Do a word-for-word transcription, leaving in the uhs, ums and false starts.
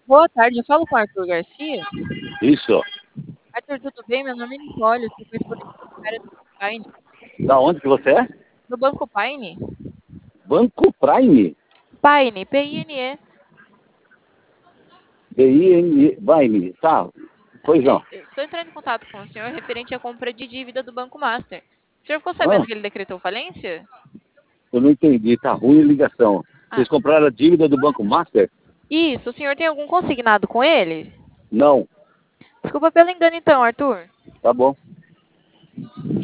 Boa tarde, eu falo com o Arthur Garcia. Isso. Arthur, tudo bem? Meu nome é Nicole, eu sou correspondente bancária do Banco Paine. Da onde que você é? Do Banco Paine? Banco Prime? Paine, P I N E. B I N E. Prime. Tá. Pois não. Eu estou entrando em contato com o senhor referente à compra de dívida do Banco Master. O senhor ficou Ah, sabendo que ele decretou falência? eu não entendi. Tá ruim a ligação. Ah, Vocês compraram a dívida do Banco Master? isso, o senhor tem algum consignado com ele? Não. Desculpa pelo engano então, Arthur. Tá bom.